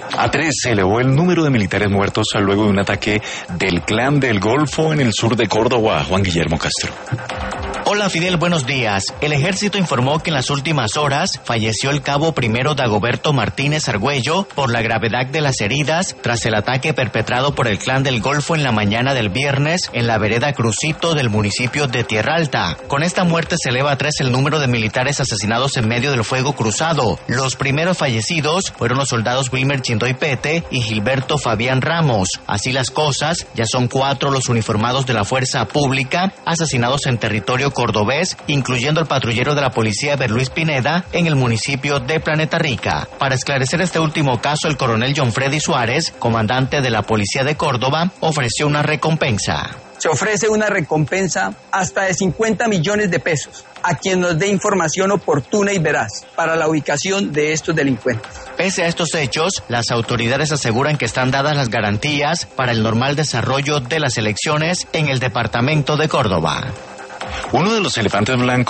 A 3 se elevó el número de militares muertos luego de un ataque del Clan del Golfo en el sur de Córdoba. Juan Guillermo Castro. Hola Fidel, buenos días. El ejército informó que en las últimas horas falleció el cabo primero Dagoberto Martínez Argüello por la gravedad de las heridas tras el ataque perpetrado por el Clan del Golfo en la mañana del viernes en la vereda Crucito del municipio de Tierra Alta. Con esta muerte se eleva a 3 el número de militares asesinados en medio del fuego cruzado. Los primeros fallecidos fueron los soldados Wilmer Chindoy Pete y Gilberto Fabián Ramos. Así las cosas, ya son 4 los uniformados de la fuerza pública asesinados en territorio cordobés, incluyendo el patrullero de la policía Eber Luis Pineda en el municipio de Planeta Rica. Para esclarecer este último caso, el coronel John Freddy Suárez, comandante de la policía de Córdoba, ofreció una recompensa. Se ofrece una recompensa hasta de 50 millones de pesos a quien nos dé información oportuna y veraz para la ubicación de estos delincuentes. Pese a estos hechos, las autoridades aseguran que están dadas las garantías para el normal desarrollo de las elecciones en el departamento de Córdoba. Uno de los elefantes blancos